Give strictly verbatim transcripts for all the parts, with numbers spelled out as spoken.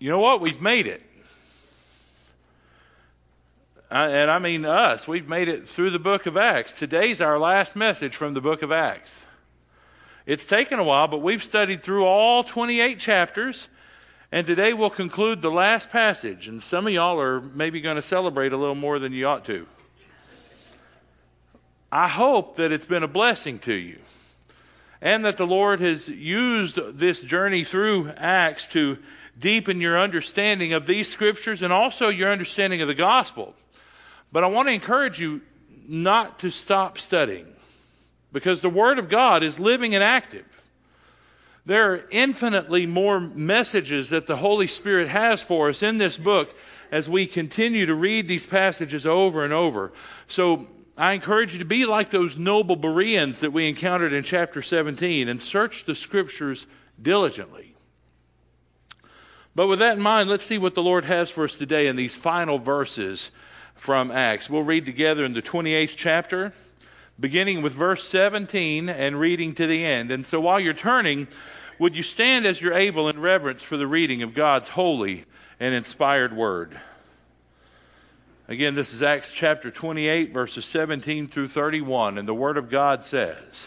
you know what? We've made it. Uh, and I mean us. We've made it through the book of Acts. Today's our last message from the book of Acts. It's taken a while, but we've studied through all twenty-eight chapters. And today we'll conclude the last passage. And some of y'all are maybe going to celebrate a little more than you ought to. I hope that it's been a blessing to you. And that the Lord has used this journey through Acts to deepen your understanding of these scriptures and also your understanding of the gospel. But I want to encourage you not to stop studying, because the Word of God is living and active. There are infinitely more messages that the Holy Spirit has for us in this book as we continue to read these passages over and over. So I encourage you to be like those noble Bereans that we encountered in chapter seventeen and search the Scriptures diligently. But with that in mind, let's see what the Lord has for us today in these final verses from Acts. We'll read together in the twenty-eighth chapter, beginning with verse seventeen and reading to the end. And so while you're turning, would you stand as you're able in reverence for the reading of God's holy and inspired word? Again, this is Acts chapter twenty-eight, verses seventeen through thirty-one, and the Word of God says,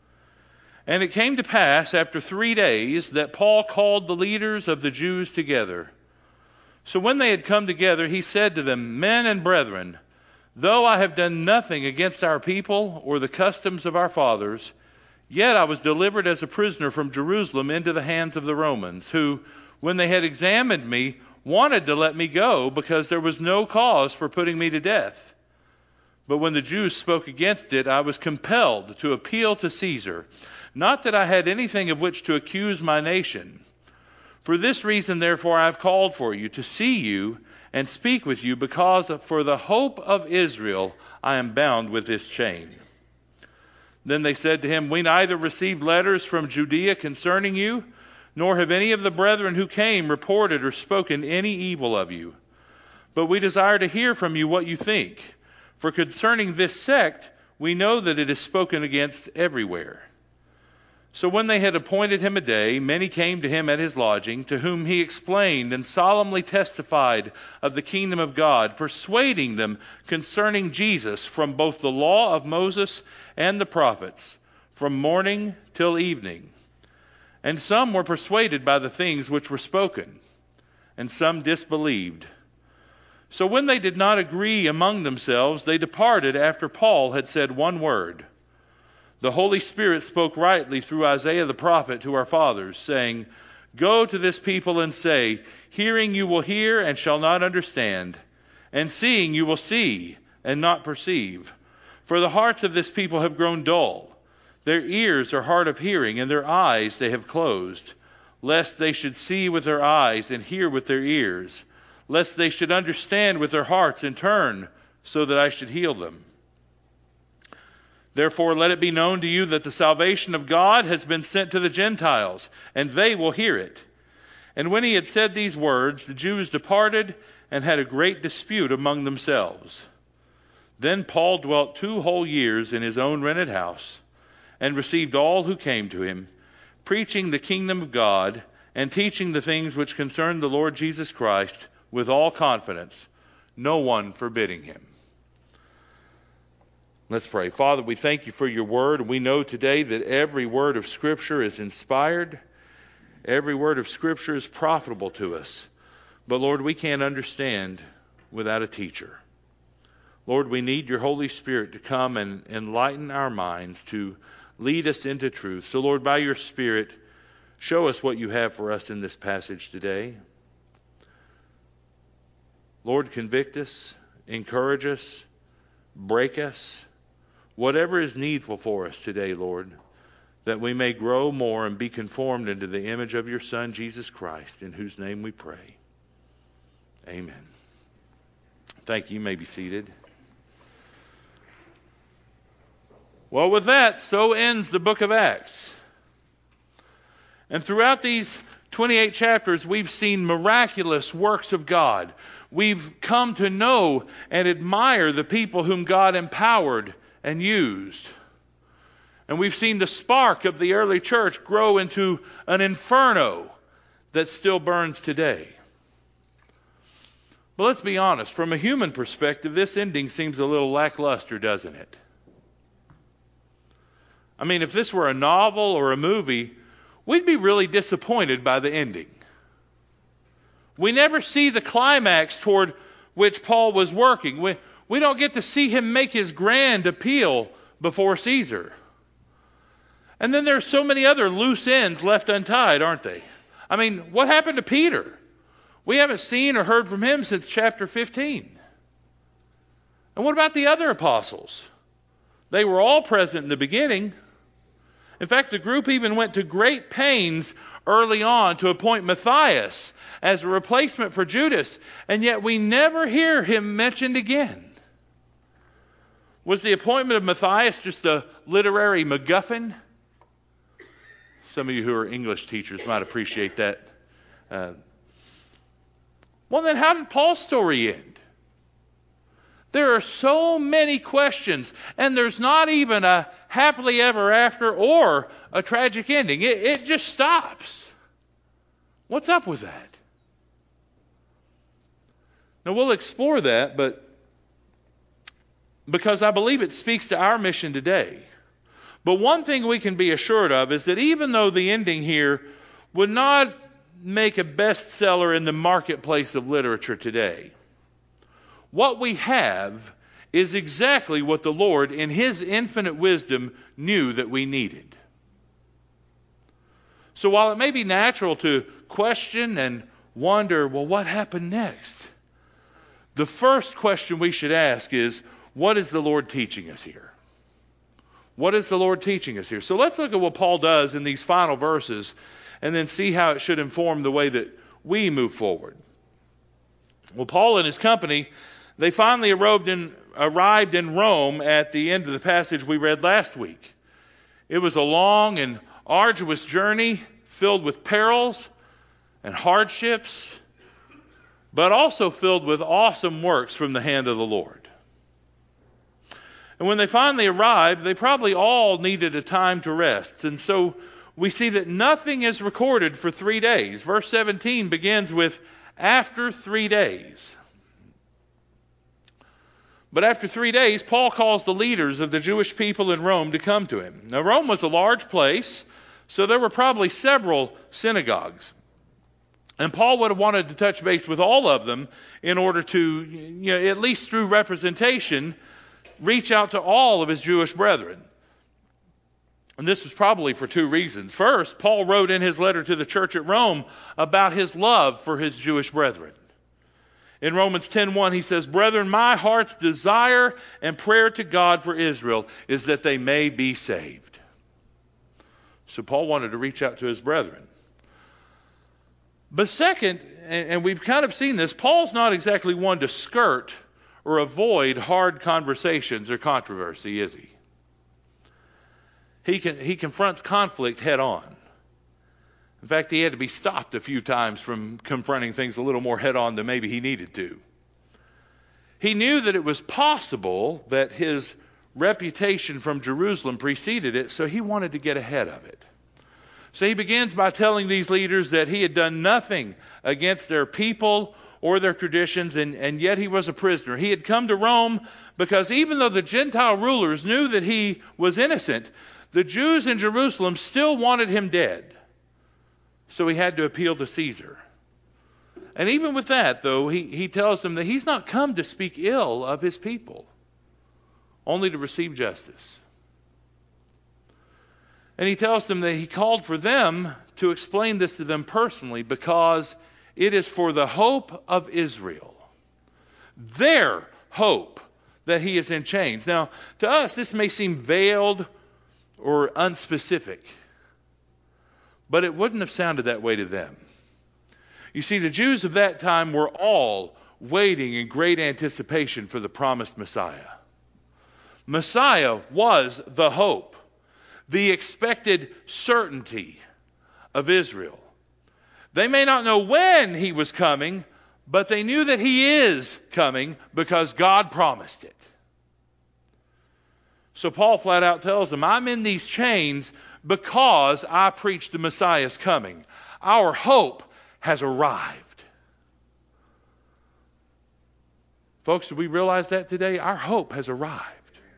"And it came to pass after three days that Paul called the leaders of the Jews together. So when they had come together, he said to them, 'Men and brethren, though I have done nothing against our people or the customs of our fathers, yet I was delivered as a prisoner from Jerusalem into the hands of the Romans, who, when they had examined me, wanted to let me go, because there was no cause for putting me to death. But when the Jews spoke against it, I was compelled to appeal to Caesar, not that I had anything of which to accuse my nation. For this reason, therefore, I have called for you, to see you and speak with you, because for the hope of Israel I am bound with this chain.' Then they said to him, 'We neither received letters from Judea concerning you, nor have any of the brethren who came reported or spoken any evil of you. But we desire to hear from you what you think. For concerning this sect, we know that it is spoken against everywhere.' So when they had appointed him a day, many came to him at his lodging, to whom he explained and solemnly testified of the kingdom of God, persuading them concerning Jesus from both the law of Moses and the prophets, from morning till evening. And some were persuaded by the things which were spoken, and some disbelieved. So when they did not agree among themselves, they departed after Paul had said one word. The Holy Spirit spoke rightly through Isaiah the prophet to our fathers, saying, 'Go to this people and say, hearing you will hear and shall not understand, and seeing you will see and not perceive. For the hearts of this people have grown dull. Their ears are hard of hearing, and their eyes they have closed, lest they should see with their eyes and hear with their ears, lest they should understand with their hearts and turn, so that I should heal them. Therefore let it be known to you that the salvation of God has been sent to the Gentiles, and they will hear it.' And when he had said these words, the Jews departed and had a great dispute among themselves. Then Paul dwelt two whole years in his own rented house, and received all who came to him, preaching the kingdom of God, and teaching the things which concern the Lord Jesus Christ with all confidence, no one forbidding him." Let's pray. Father, we thank you for your word. We know today that every word of Scripture is inspired. Every word of Scripture is profitable to us. But Lord, we can't understand without a teacher. Lord, we need your Holy Spirit to come and enlighten our minds, to lead us into truth. So Lord, by your Spirit, show us what you have for us in this passage today. Lord, convict us, encourage us, break us, whatever is needful for us today, Lord, that we may grow more and be conformed into the image of your Son, Jesus Christ, in whose name we pray. Amen. Thank you. You may be seated. Well, with that, so ends the book of Acts. And throughout these twenty-eight chapters, we've seen miraculous works of God. We've come to know and admire the people whom God empowered and used. And we've seen the spark of the early church grow into an inferno that still burns today. But let's be honest, from a human perspective, this ending seems a little lackluster, doesn't it? I mean, if this were a novel or a movie, we'd be really disappointed by the ending. We never see the climax toward which Paul was working. We, we don't get to see him make his grand appeal before Caesar. And then there's so many other loose ends left untied, aren't they? I mean, what happened to Peter? We haven't seen or heard from him since chapter fifteen. And what about the other apostles? They were all present in the beginning. In fact, the group even went to great pains early on to appoint Matthias as a replacement for Judas, and yet we never hear him mentioned again. Was the appointment of Matthias just a literary MacGuffin? Some of you who are English teachers might appreciate that. Uh, well, then how did Paul's story end? There are so many questions, and there's not even a happily ever after or a tragic ending. It, it just stops. What's up with that? Now, we'll explore that, but because I believe it speaks to our mission today. But one thing we can be assured of is that even though the ending here would not make a bestseller in the marketplace of literature today, what we have is exactly what the Lord, in His infinite wisdom, knew that we needed. So while it may be natural to question and wonder, well, what happened next? The first question we should ask is, what is the Lord teaching us here? What is the Lord teaching us here? So let's look at what Paul does in these final verses and then see how it should inform the way that we move forward. Well, Paul and his company, they finally arrived in, arrived in Rome at the end of the passage we read last week. It was a long and arduous journey filled with perils and hardships, but also filled with awesome works from the hand of the Lord. And when they finally arrived, they probably all needed a time to rest. And so we see that nothing is recorded for three days. Verse seventeen begins with, after three days. But after three days, Paul calls the leaders of the Jewish people in Rome to come to him. Now, Rome was a large place, so there were probably several synagogues. And Paul would have wanted to touch base with all of them in order to, you know, at least through representation, reach out to all of his Jewish brethren. And this was probably for two reasons. First, Paul wrote in his letter to the church at Rome about his love for his Jewish brethren. In Romans ten one, he says, "Brethren, my heart's desire and prayer to God for Israel is that they may be saved." So Paul wanted to reach out to his brethren. But second, and we've kind of seen this, Paul's not exactly one to skirt or avoid hard conversations or controversy, is he? He can, he confronts conflict head on. In fact, he had to be stopped a few times from confronting things a little more head on than maybe he needed to. He knew that it was possible that his reputation from Jerusalem preceded it, so he wanted to get ahead of it. So he begins by telling these leaders that he had done nothing against their people or their traditions, and, and yet he was a prisoner. He had come to Rome because even though the Gentile rulers knew that he was innocent, the Jews in Jerusalem still wanted him dead. So he had to appeal to Caesar. And even with that, though, he, he tells them that he's not come to speak ill of his people, only to receive justice. And he tells them that he called for them to explain this to them personally because it is for the hope of Israel, their hope, that he is in chains. Now, to us, this may seem veiled or unspecific, but it wouldn't have sounded that way to them. You see, the Jews of that time were all waiting in great anticipation for the promised Messiah. Messiah was the hope, the expected certainty of Israel. They may not know when he was coming, but they knew that he is coming because God promised it. So Paul flat out tells them, I'm in these chains because I preach the Messiah's coming. Our hope has arrived. Folks, do we realize that today? Our hope has arrived.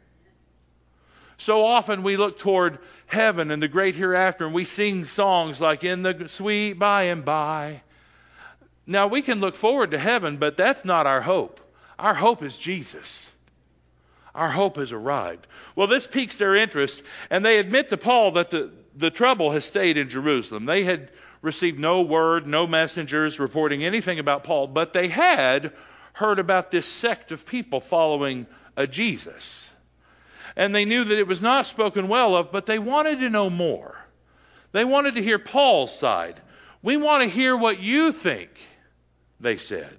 So often we look toward heaven and the great hereafter, and we sing songs like "In the Sweet By and By." Now, we can look forward to heaven, but that's not our hope. Our hope is Jesus. Our hope has arrived. Well, this piques their interest, and they admit to Paul that the, the trouble has stayed in Jerusalem. They had received no word, no messengers reporting anything about Paul, but they had heard about this sect of people following a Jesus. And they knew that it was not spoken well of, but they wanted to know more. They wanted to hear Paul's side. "We want to hear what you think," they said.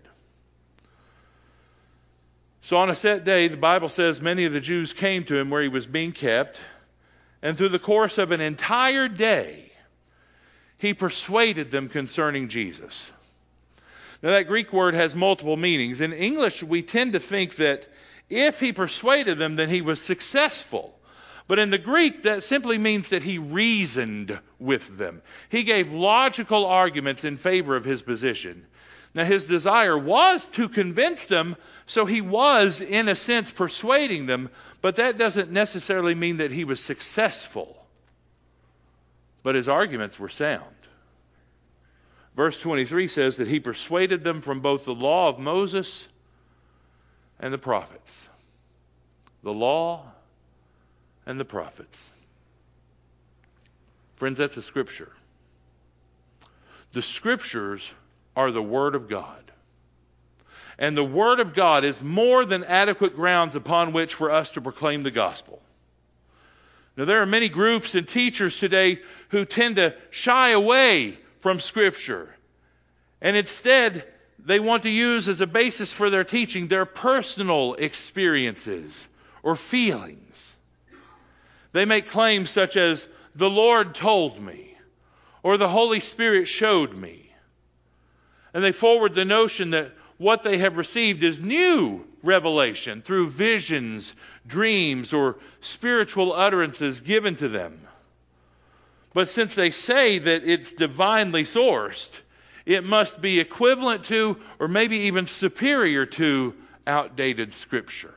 So on a set day, the Bible says many of the Jews came to him where he was being kept, and through the course of an entire day, he persuaded them concerning Jesus. Now, that Greek word has multiple meanings. In English, we tend to think that if he persuaded them, then he was successful. But in the Greek, that simply means that he reasoned with them. He gave logical arguments in favor of his position. Now, his desire was to convince them, so he was, in a sense, persuading them, but that doesn't necessarily mean that he was successful. But his arguments were sound. Verse twenty-three says that he persuaded them from both the law of Moses and the prophets. The law and the prophets. Friends, that's the Scripture. The Scriptures are the Word of God. And the Word of God is more than adequate grounds upon which for us to proclaim the gospel. Now, there are many groups and teachers today who tend to shy away from Scripture. And instead, they want to use as a basis for their teaching their personal experiences or feelings. They make claims such as, "The Lord told me," or "The Holy Spirit showed me." And they forward the notion that what they have received is new revelation through visions, dreams, or spiritual utterances given to them. But since they say that it's divinely sourced, it must be equivalent to, or maybe even superior to, outdated Scripture.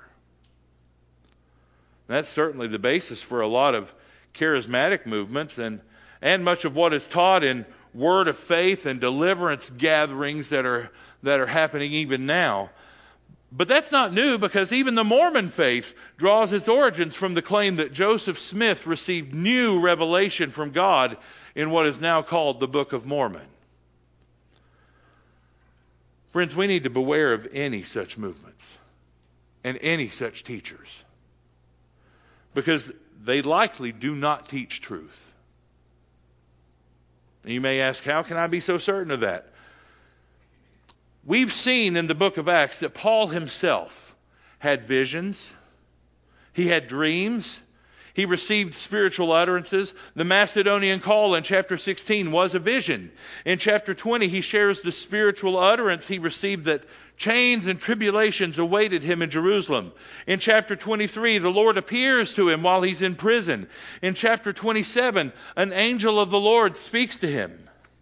That's certainly the basis for a lot of charismatic movements and, and much of what is taught in word of faith and deliverance gatherings that are, that are happening even now. But that's not new, because even the Mormon faith draws its origins from the claim that Joseph Smith received new revelation from God in what is now called the Book of Mormon. Friends, we need to beware of any such movements and any such teachers, because they likely do not teach truth. And you may ask, how can I be so certain of that? We've seen in the book of Acts that Paul himself had visions. He had dreams. He received spiritual utterances. The Macedonian call in chapter sixteen was a vision. In chapter twenty, he shares the spiritual utterance he received that chains and tribulations awaited him in Jerusalem. In chapter twenty-three, the Lord appears to him while he's in prison. In chapter twenty-seven, an angel of the Lord speaks to him.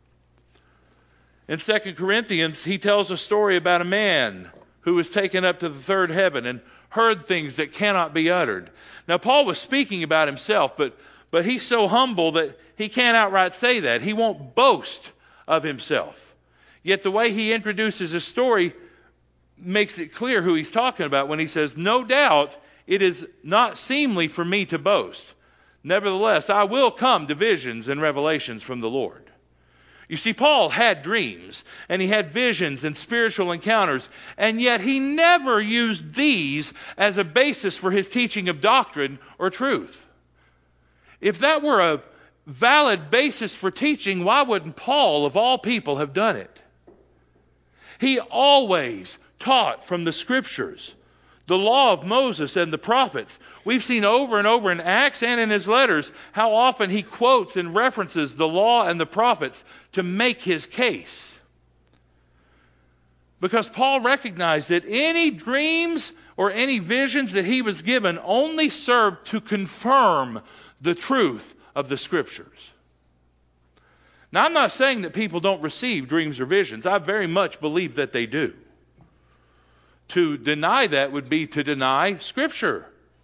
In Second Corinthians, he tells a story about a man who was taken up to the third heaven and heard things that cannot be uttered. Now, Paul was speaking about himself, but, but he's so humble that he can't outright say that. He won't boast of himself. Yet the way he introduces his story makes it clear who he's talking about when he says, "No doubt it is not seemly for me to boast. Nevertheless, I will come to visions and revelations from the Lord." You see, Paul had dreams, and he had visions and spiritual encounters, and yet he never used these as a basis for his teaching of doctrine or truth. If that were a valid basis for teaching, why wouldn't Paul, of all people, have done it? He always taught from the Scriptures, the law of Moses and the prophets. We've seen over and over in Acts and in his letters how often he quotes and references the law and the prophets to make his case. Because Paul recognized that any dreams or any visions that he was given only served to confirm the truth of the Scriptures. Now, I'm not saying that people don't receive dreams or visions. I very much believe that they do. To deny that would be to deny Scripture.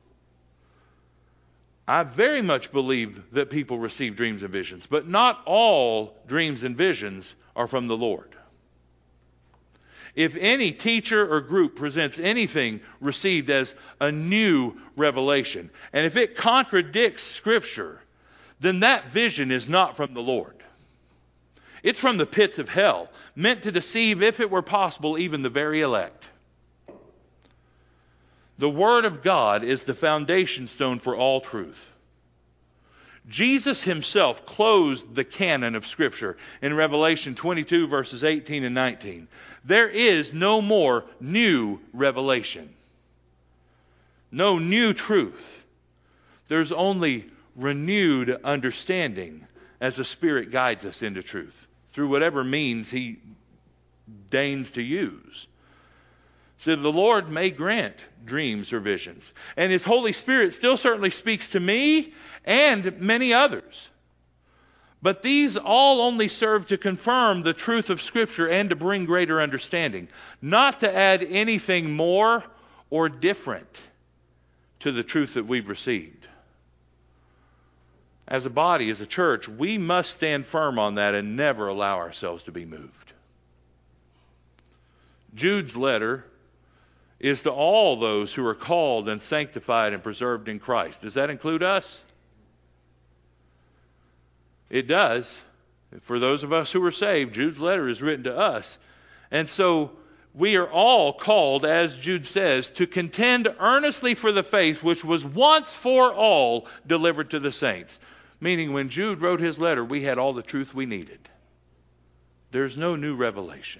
I very much believe that people receive dreams and visions, but not all dreams and visions are from the Lord. If any teacher or group presents anything received as a new revelation, and if it contradicts Scripture, then that vision is not from the Lord. It's from the pits of hell, meant to deceive, if it were possible, even the very elect. The Word of God is the foundation stone for all truth. Jesus himself closed the canon of Scripture in Revelation twenty-two, verses eighteen and nineteen. There is no more new revelation. No new truth. There's only renewed understanding as the Spirit guides us into truth, through whatever means He deigns to use. So the Lord may grant dreams or visions. And His Holy Spirit still certainly speaks to me and many others. But these all only serve to confirm the truth of Scripture and to bring greater understanding, not to add anything more or different to the truth that we've received. As a body, as a church, we must stand firm on that and never allow ourselves to be moved. Jude's letter is to all those who are called and sanctified and preserved in Christ. Does that include us? It does. For those of us who are saved, Jude's letter is written to us. And so we are all called, as Jude says, to contend earnestly for the faith which was once for all delivered to the saints. Meaning when Jude wrote his letter, we had all the truth we needed. There's no new revelation.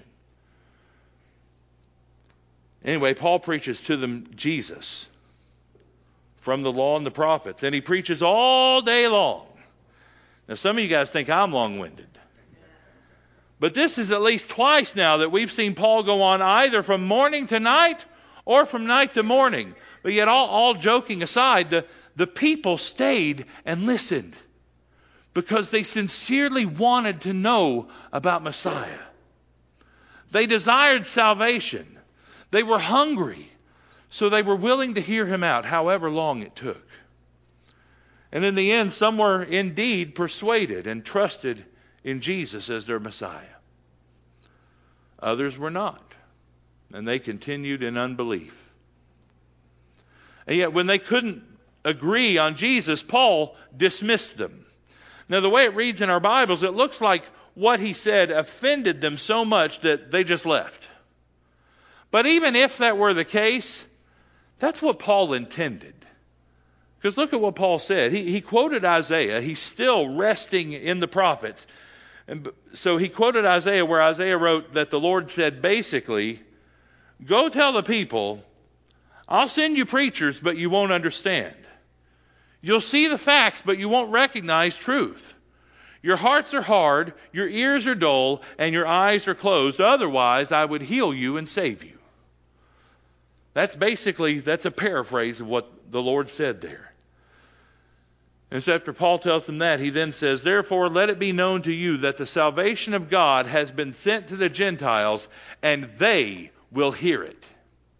Anyway, Paul preaches to them Jesus from the law and the prophets. And he preaches all day long. Now, some of you guys think I'm long-winded. But this is at least twice now that we've seen Paul go on either from morning to night or from night to morning. But yet, all, all joking aside, the, the people stayed and listened because they sincerely wanted to know about Messiah. They desired salvation. They were hungry, so they were willing to hear him out, however long it took. And in the end, some were indeed persuaded and trusted in Jesus as their Messiah. Others were not, and they continued in unbelief. And yet, when they couldn't agree on Jesus, Paul dismissed them. Now, the way it reads in our Bibles, it looks like what he said offended them so much that they just left. But even if that were the case, that's what Paul intended. Because look at what Paul said. He, he quoted Isaiah. He's still resting in the prophets. And so he quoted Isaiah where Isaiah wrote that the Lord said basically, go tell the people, I'll send you preachers, but you won't understand. You'll see the facts, but you won't recognize truth. Your hearts are hard, your ears are dull, and your eyes are closed. Otherwise, I would heal you and save you. That's basically, that's a paraphrase of what the Lord said there. And so after Paul tells them that, he then says, therefore let it be known to you that the salvation of God has been sent to the Gentiles, and they will hear it.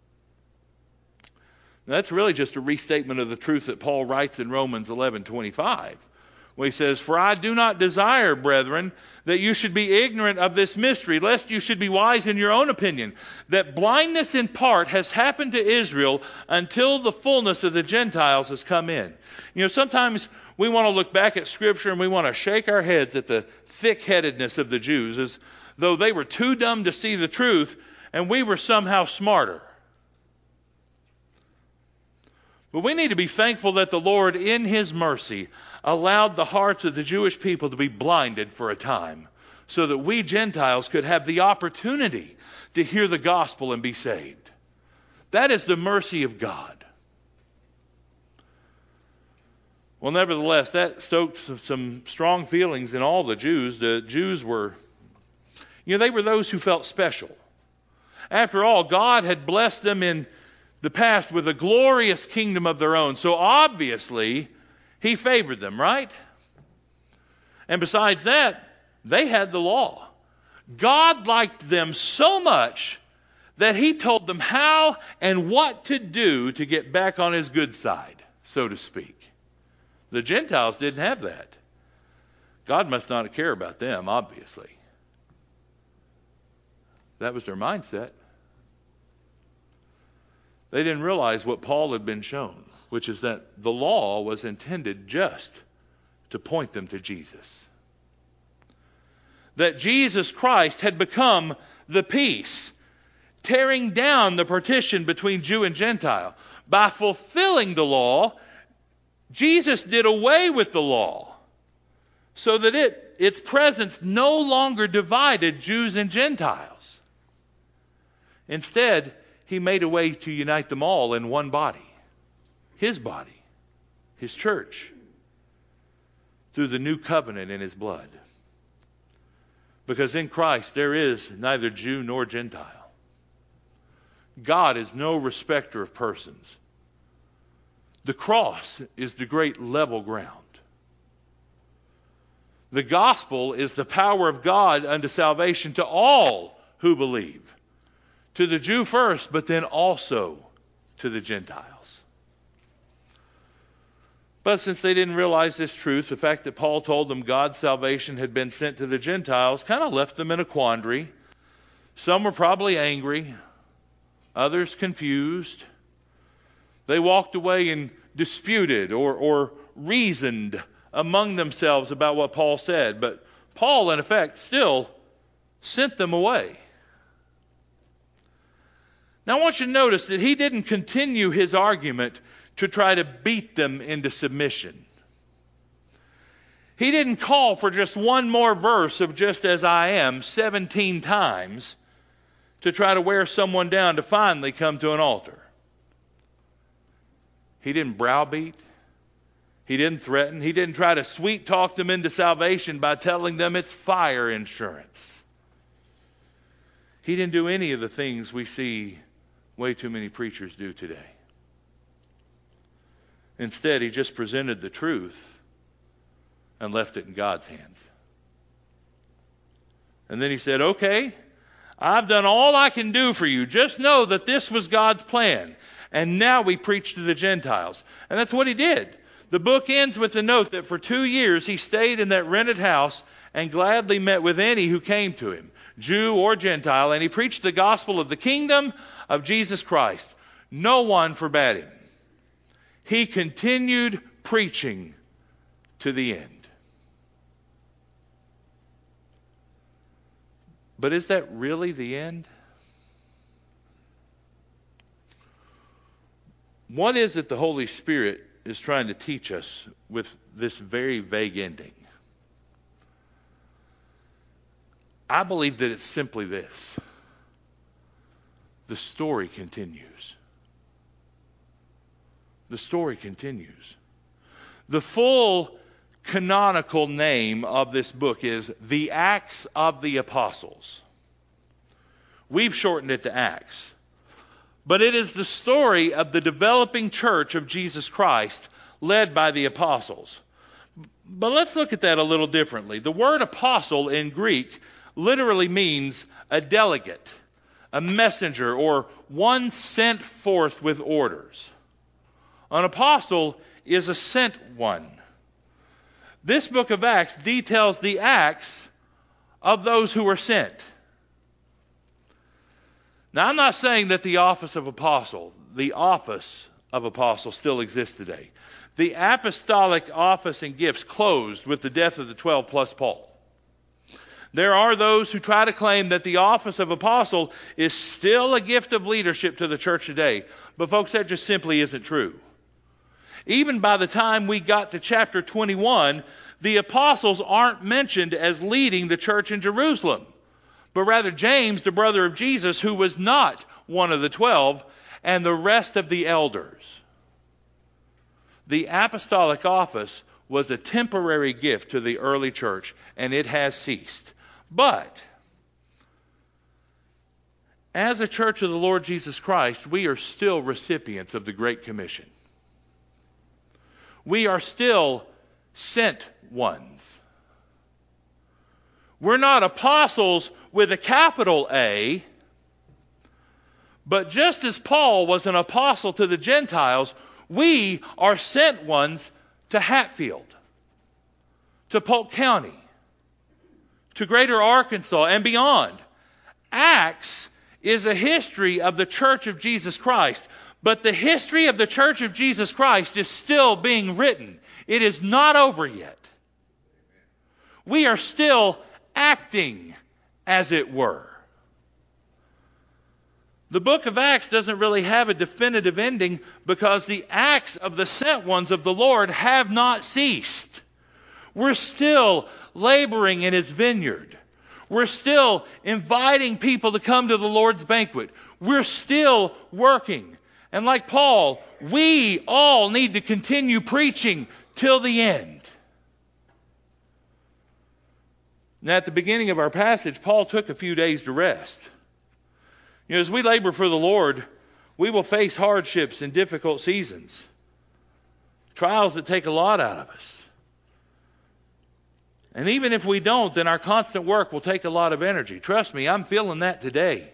Now, that's really just a restatement of the truth that Paul writes in Romans eleven twenty-five. When he says, for I do not desire, brethren, that you should be ignorant of this mystery, lest you should be wise in your own opinion, that blindness in part has happened to Israel until the fullness of the Gentiles has come in. You know, sometimes we want to look back at Scripture and we want to shake our heads at the thick-headedness of the Jews, as though they were too dumb to see the truth and we were somehow smarter. But we need to be thankful that the Lord, in His mercy, allowed the hearts of the Jewish people to be blinded for a time, so that we Gentiles could have the opportunity to hear the gospel and be saved. That is the mercy of God. Well, nevertheless, that stoked some strong feelings in all the Jews. The Jews were, you know, they were those who felt special. After all, God had blessed them in the past with a glorious kingdom of their own. So obviously, He favored them, right? And besides that, they had the law. God liked them so much that he told them how and what to do to get back on his good side, so to speak. The Gentiles didn't have that. God must not care about them, obviously. That was their mindset. They didn't realize what Paul had been shown, which is that the law was intended just to point them to Jesus. That Jesus Christ had become the peace, tearing down the partition between Jew and Gentile. By fulfilling the law, Jesus did away with the law so that it, its presence no longer divided Jews and Gentiles. Instead, he made a way to unite them all in one body, his body, his church, through the new covenant in his blood. Because in Christ there is neither Jew nor Gentile. God is no respecter of persons. The cross is the great level ground. The gospel is the power of God unto salvation to all who believe. To the Jew first, but then also to the Gentiles. But since they didn't realize this truth, the fact that Paul told them God's salvation had been sent to the Gentiles kind of left them in a quandary. Some were probably angry, others confused. They walked away and disputed or, or reasoned among themselves about what Paul said. But Paul, in effect, still sent them away. Now I want you to notice that he didn't continue his argument to try to beat them into submission. He didn't call for just one more verse of just as I am seventeen times to try to wear someone down to finally come to an altar. He didn't browbeat. He didn't threaten. He didn't try to sweet talk them into salvation by telling them it's fire insurance. He didn't do any of the things we see way too many preachers do today. Instead, he just presented the truth and left it in God's hands. And then he said, okay, I've done all I can do for you. Just know that this was God's plan. And now we preach to the Gentiles. And that's what he did. The book ends with the note that for two years he stayed in that rented house and gladly met with any who came to him, Jew or Gentile, and he preached the gospel of the kingdom of Jesus Christ. No one forbade him. He continued preaching to the end. But is that really the end? What is it the Holy Spirit is trying to teach us with this very vague ending? I believe that it's simply this. The story continues. The story continues. The full canonical name of this book is The Acts of the Apostles. We've shortened it to Acts. But it is the story of the developing church of Jesus Christ led by the apostles. But let's look at that a little differently. The word apostle in Greek literally means a delegate, a messenger, or one sent forth with orders. An apostle is a sent one. This book of Acts details the acts of those who were sent. Now, I'm not saying that the office of apostle, the office of apostle still exists today. The apostolic office and gifts closed with the death of the twelve plus Paul. There are those who try to claim that the office of apostle is still a gift of leadership to the church today. But folks, that just simply isn't true. Even by the time we got to chapter twenty-one, the apostles aren't mentioned as leading the church in Jerusalem, but rather James, the brother of Jesus, who was not one of the twelve, and the rest of the elders. The apostolic office was a temporary gift to the early church, and it has ceased. But as a church of the Lord Jesus Christ, we are still recipients of the Great Commission. We are still sent ones. We're not apostles with a capital A, But just as Paul was an apostle to the Gentiles, we are sent ones to Hatfield, to Polk County, to Greater Arkansas, and beyond. Acts is a history of the Church of Jesus Christ. But the history of the Church of Jesus Christ is still being written. It is not over yet. We are still acting, as it were. The book of Acts doesn't really have a definitive ending because the acts of the sent ones of the Lord have not ceased. We're still laboring in His vineyard. We're still inviting people to come to the Lord's banquet. We're still working. And like Paul, we all need to continue preaching till the end. Now, at the beginning of our passage, Paul took a few days to rest. You know, as we labor for the Lord, we will face hardships and difficult seasons, trials that take a lot out of us. And even if we don't, then our constant work will take a lot of energy. Trust me, I'm feeling that today.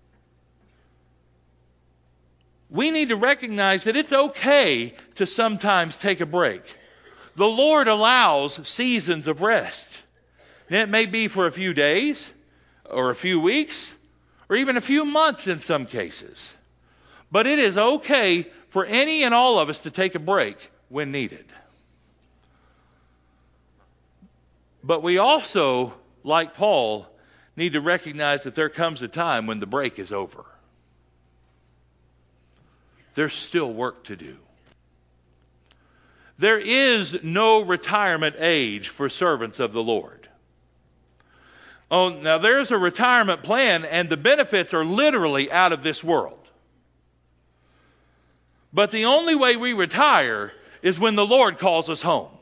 We need to recognize that it's okay to sometimes take a break. The Lord allows seasons of rest. And it may be for a few days, or a few weeks, or even a few months in some cases. But it is okay for any and all of us to take a break when needed. But we also, like Paul, need to recognize that there comes a time when the break is over. There's still work to do. There is no retirement age for servants of the Lord. Oh, now there's a retirement plan, and the benefits are literally out of this world. But the only way we retire is when the Lord calls us home.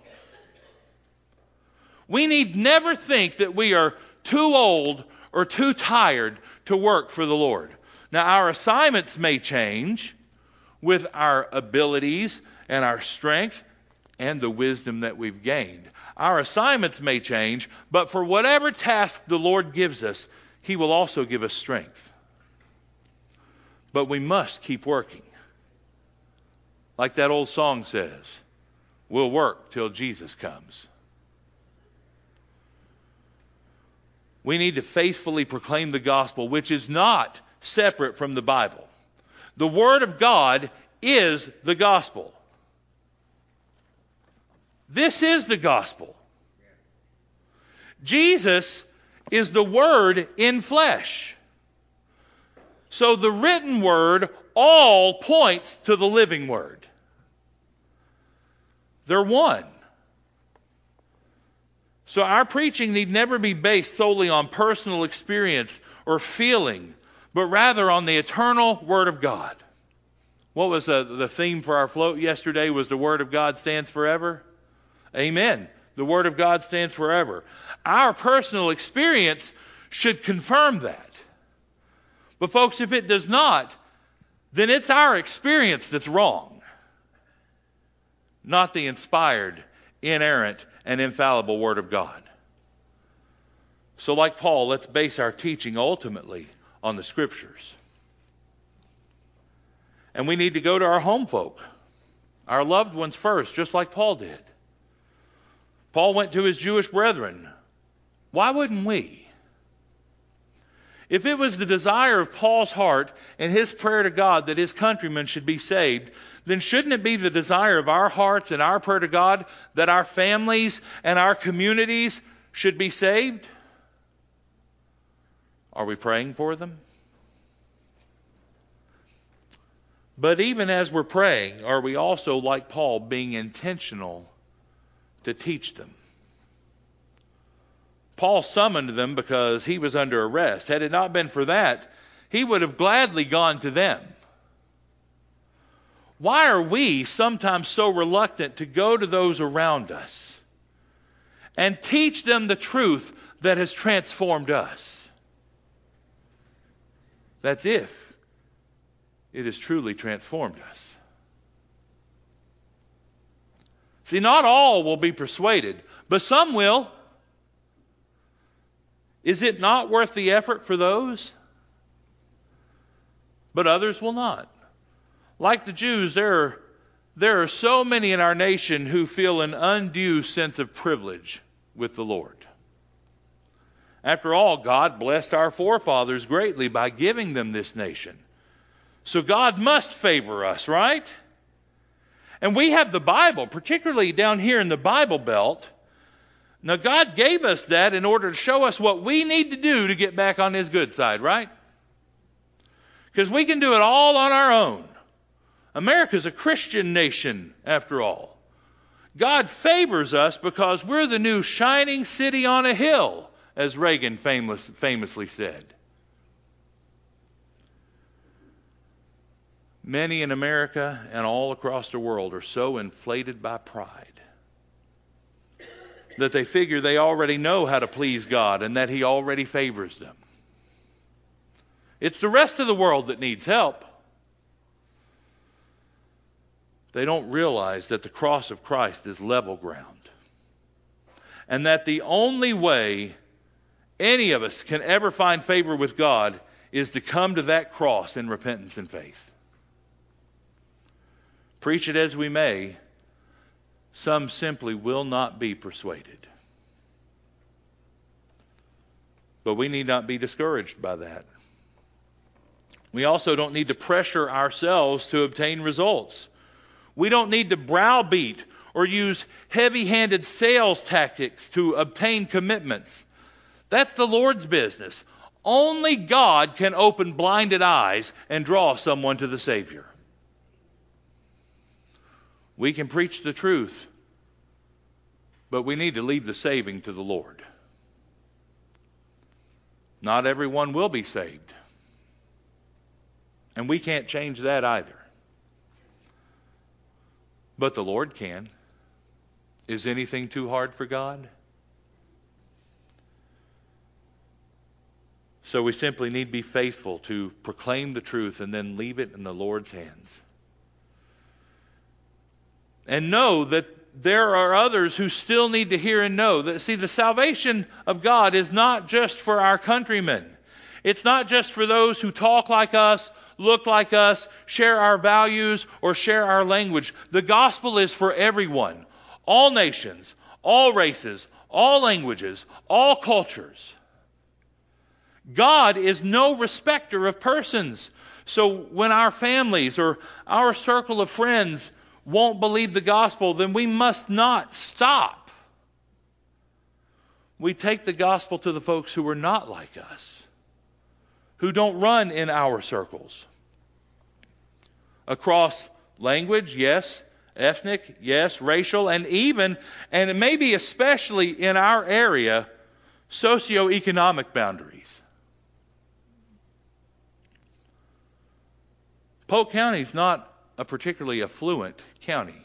We need never think that we are too old or too tired to work for the Lord. Now, our assignments may change with our abilities and our strength and the wisdom that we've gained. Our assignments may change, but for whatever task the Lord gives us, He will also give us strength. But we must keep working. Like that old song says, we'll work till Jesus comes. We need to faithfully proclaim the gospel, which is not separate from the Bible. The Word of God is the gospel. This is the gospel. Jesus is the Word in flesh. So the written Word all points to the living Word. They're one. So our preaching need never be based solely on personal experience or feeling, but rather on the eternal Word of God. What was the, the theme for our float yesterday? Was the Word of God stands forever? Amen. The Word of God stands forever. Our personal experience should confirm that. But folks, if it does not, then it's our experience that's wrong, not the inspired, inerrant, and infallible Word of God. So like Paul, let's base our teaching ultimately on the Scriptures. And we need to go to our home folk, our loved ones first, just like Paul did. Paul went to his Jewish brethren. Why wouldn't we? If it was the desire of Paul's heart and his prayer to God that his countrymen should be saved, then shouldn't it be the desire of our hearts and our prayer to God that our families and our communities should be saved? Are we praying for them? But even as we're praying, are we also, like Paul, being intentional to teach them? Paul summoned them because he was under arrest. Had it not been for that, he would have gladly gone to them. Why are we sometimes so reluctant to go to those around us and teach them the truth that has transformed us? That's if it has truly transformed us. See, not all will be persuaded, but some will. Is it not worth the effort for those? but others will not. Like the Jews, there are, there are so many in our nation who feel an undue sense of privilege with the Lord. After all, God blessed our forefathers greatly by giving them this nation. So God must favor us, right? And we have the Bible, particularly down here in the Bible Belt. Now, God gave us that in order to show us what we need to do to get back on His good side, right? Because we can do it all on our own. America's a Christian nation, after all. God favors us because we're the new shining city on a hill, as Reagan famous, famously said. Many in America and all across the world are so inflated by pride that they figure they already know how to please God and that He already favors them. It's the rest of the world that needs help. They don't realize that the cross of Christ is level ground, and that the only way any of us can ever find favor with God is to come to that cross in repentance and faith. Preach it as we may, some simply will not be persuaded. But we need not be discouraged by that. We also don't need to pressure ourselves to obtain results. We don't need to browbeat or use heavy-handed sales tactics to obtain commitments. That's the Lord's business. Only God can open blinded eyes and draw someone to the Savior. We can preach the truth, but we need to leave the saving to the Lord. Not everyone will be saved. And we can't change that either. But the Lord can. Is anything too hard for God? So we simply need to be faithful to proclaim the truth and then leave it in the Lord's hands. And know that there are others who still need to hear and know that, see, the salvation of God is not just for our countrymen. It's not just for those who talk like us, look like us, share our values, or share our language. The gospel is for everyone, all nations, all races, all languages, all cultures. God is no respecter of persons. So when our families or our circle of friends won't believe the gospel, then we must not stop. We take the gospel to the folks who are not like us, who don't run in our circles. Across language, yes. Ethnic, yes. Racial, and even, and maybe especially in our area, socioeconomic boundaries. Polk County is not a particularly affluent county.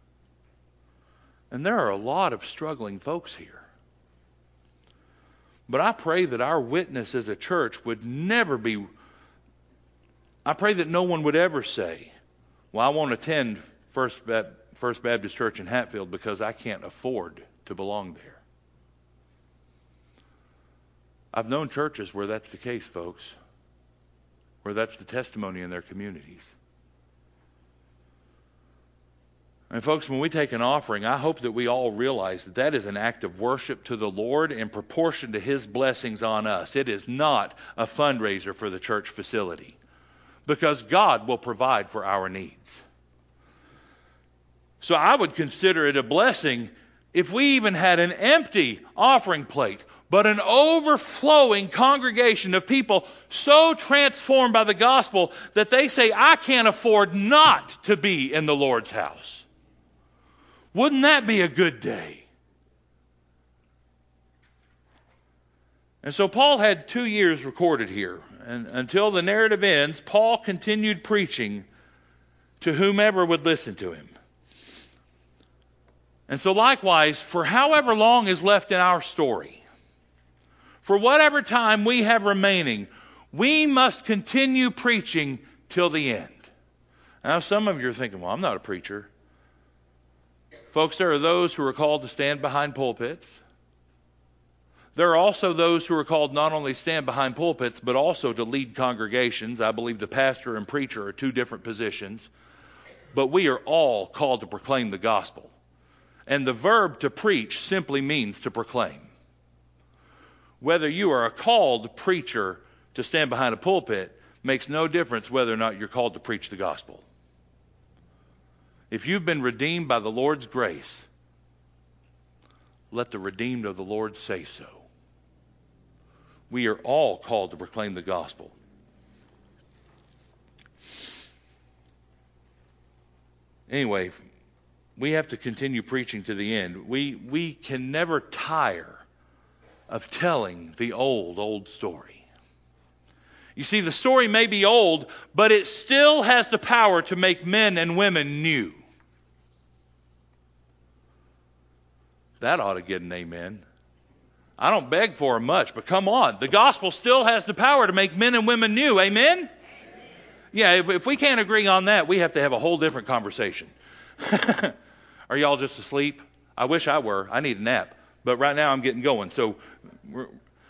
And there are a lot of struggling folks here. But I pray that our witness as a church would never be, I pray that no one would ever say, well, I won't attend First, ba- First Baptist Church in Hatfield because I can't afford to belong there. I've known churches where that's the case, folks, where that's the testimony in their communities. And folks, when we take an offering, I hope that we all realize that that is an act of worship to the Lord in proportion to His blessings on us. It is not a fundraiser for the church facility, because God will provide for our needs. So I would consider it a blessing if we even had an empty offering plate, but an overflowing congregation of people so transformed by the gospel that they say, I can't afford not to be in the Lord's house. Wouldn't that be a good day? And so Paul had two years recorded here. And until the narrative ends, Paul continued preaching to whomever would listen to him. And so likewise, for however long is left in our story, for whatever time we have remaining, we must continue preaching till the end. Now, some of you are thinking, well, I'm not a preacher. Folks, there are those who are called to stand behind pulpits. There are also those who are called not only to stand behind pulpits, but also to lead congregations. I believe the pastor and preacher are two different positions. But we are all called to proclaim the gospel. And the verb to preach simply means to proclaim. Whether you are a called preacher to stand behind a pulpit makes no difference whether or not you're called to preach the gospel. If you've been redeemed by the Lord's grace, let the redeemed of the Lord say so. We are all called to proclaim the gospel. Anyway, we have to continue preaching to the end. We, we can never tire of telling the old, old story. You see, the story may be old, but it still has the power to make men and women new. That ought to get an amen. I don't beg for it much, but come on. The gospel still has the power to make men and women new. Amen? Amen. Yeah, if, if we can't agree on that, we have to have a whole different conversation. Are y'all just asleep? I wish I were. I need a nap. But right now I'm getting going. So we're,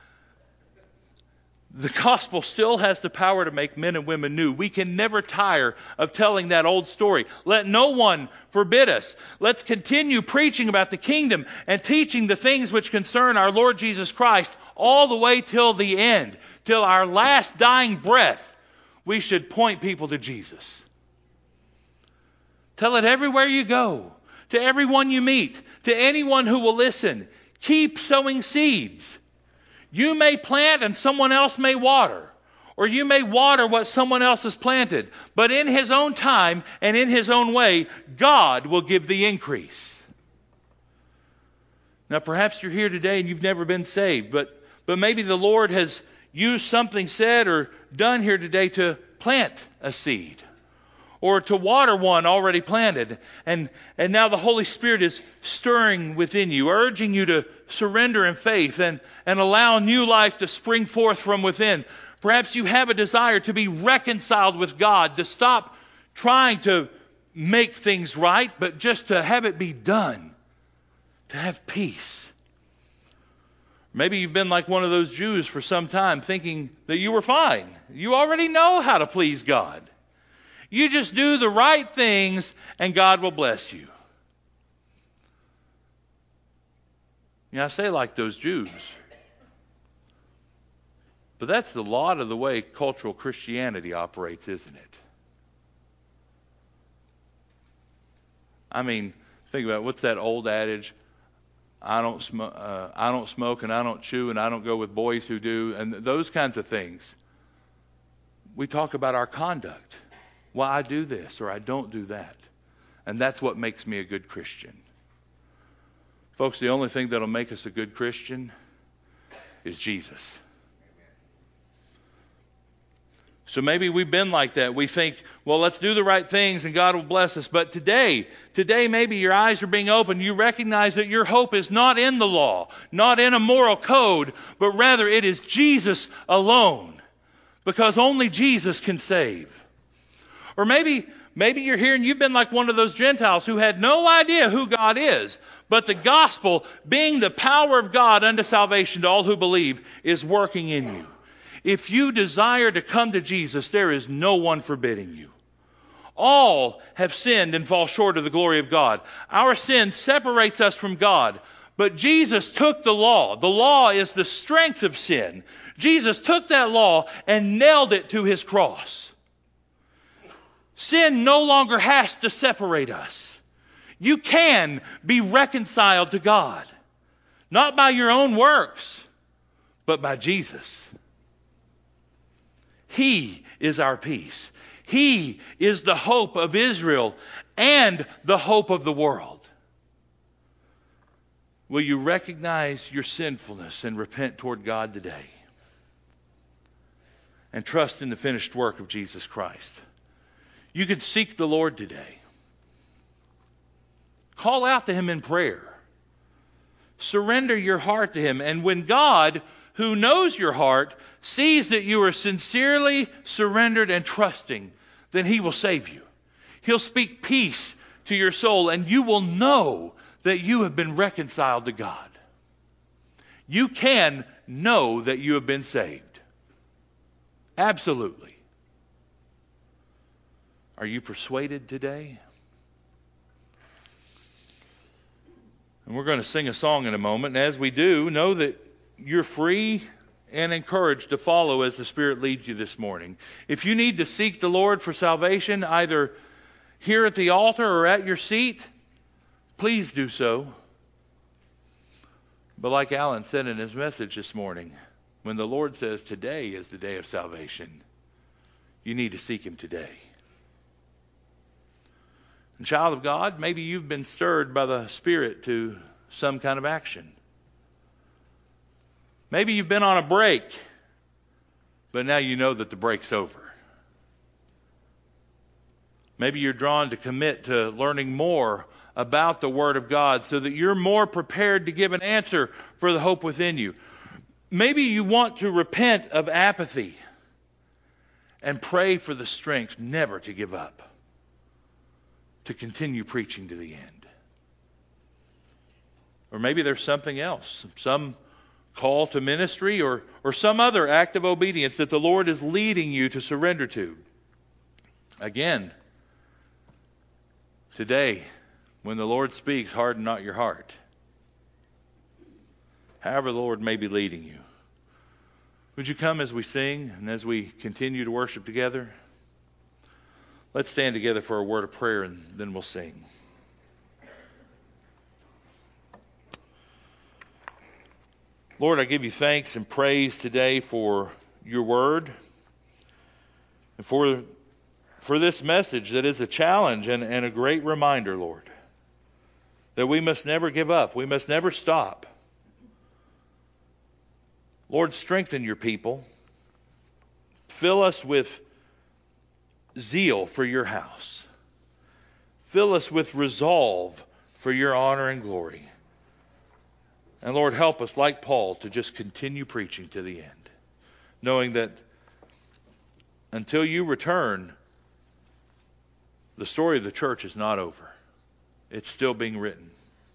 the gospel still has the power to make men and women new. We can never tire of telling that old story. Let no one forbid us. Let's continue preaching about the kingdom and teaching the things which concern our Lord Jesus Christ all the way till the end, till our last dying breath. We should point people to Jesus. Tell it everywhere you go, to everyone you meet, to anyone who will listen. Keep sowing seeds. You may plant and someone else may water. Or you may water what someone else has planted. But in His own time and in His own way, God will give the increase. Now perhaps you're here today and you've never been saved. But, but maybe the Lord has used something said or done here today to plant a seed. Or to water one already planted. And, and now the Holy Spirit is stirring within you, urging you to surrender in faith and, and allow new life to spring forth from within. Perhaps you have a desire to be reconciled with God, to stop trying to make things right, but just to have it be done, to have peace. Maybe you've been like one of those Jews for some time, thinking that you were fine. You already know how to please God. You just do the right things and God will bless you. You know, I say like those Jews. But that's the lot of the way cultural Christianity operates, isn't it? I mean, think about it. What's that old adage? I don't smoke, uh, I don't smoke and I don't chew and I don't go with boys who do, and those kinds of things. We talk about our conduct. Well, I do this or I don't do that. And that's what makes me a good Christian. Folks, the only thing that'll make us a good Christian is Jesus. So maybe we've been like that. We think, well, let's do the right things and God will bless us. But today, today maybe your eyes are being opened. You recognize that your hope is not in the law, not in a moral code, but rather it is Jesus alone. Because only Jesus can save. Or maybe, maybe you're here and you've been like one of those Gentiles who had no idea who God is. But the gospel, being the power of God unto salvation to all who believe, is working in you. If you desire to come to Jesus, there is no one forbidding you. All have sinned and fall short of the glory of God. Our sin separates us from God. But Jesus took the law. The law is the strength of sin. Jesus took that law and nailed it to His cross. Sin no longer has to separate us. You can be reconciled to God. Not by your own works, but by Jesus. He is our peace. He is the hope of Israel and the hope of the world. Will you recognize your sinfulness and repent toward God today? And trust in the finished work of Jesus Christ. You can seek the Lord today. Call out to Him in prayer. Surrender your heart to Him. And when God, who knows your heart, sees that you are sincerely surrendered and trusting, then He will save you. He'll speak peace to your soul, and you will know that you have been reconciled to God. You can know that you have been saved. Absolutely. Are you persuaded today? And we're going to sing a song in a moment. And as we do, know that you're free and encouraged to follow as the Spirit leads you this morning. If you need to seek the Lord for salvation, either here at the altar or at your seat, please do so. But like Alan said in his message this morning, when the Lord says today is the day of salvation, you need to seek Him today. And child of God, maybe you've been stirred by the Spirit to some kind of action. Maybe you've been on a break, but now you know that the break's over. Maybe you're drawn to commit to learning more about the Word of God so that you're more prepared to give an answer for the hope within you. Maybe you want to repent of apathy and pray for the strength never to give up, to continue preaching to the end. Or maybe there's something else, some call to ministry or, or some other act of obedience that the Lord is leading you to surrender to. Again, today, when the Lord speaks, harden not your heart. However the Lord may be leading you. Would you come as we sing and as we continue to worship together? Let's stand together for a word of prayer and then we'll sing. Lord, I give you thanks and praise today for your word and for, for this message that is a challenge and, and a great reminder, Lord, that we must never give up. We must never stop. Lord, strengthen your people. Fill us with zeal for your house. Fill us with resolve for your honor and glory. And Lord, help us, like Paul, to just continue preaching to the end, knowing that until you return, the story of the church is not over. It's still being written.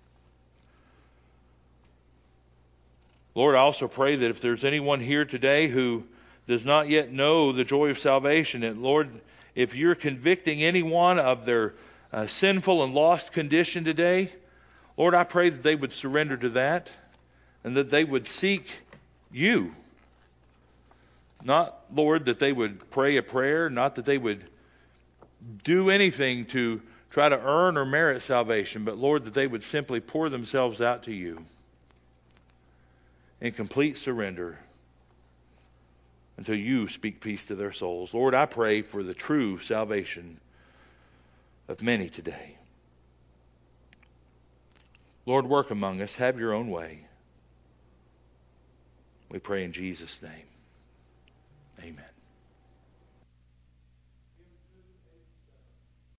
Lord, I also pray that if there's anyone here today who does not yet know the joy of salvation, and Lord, if you're convicting anyone of their uh, sinful and lost condition today, Lord, I pray that they would surrender to that and that they would seek you. Not, Lord, that they would pray a prayer, not that they would do anything to try to earn or merit salvation, but Lord, that they would simply pour themselves out to you in complete surrender until you speak peace to their souls. Lord, I pray for the true salvation of many today. Lord, work among us. Have your own way. We pray in Jesus' name.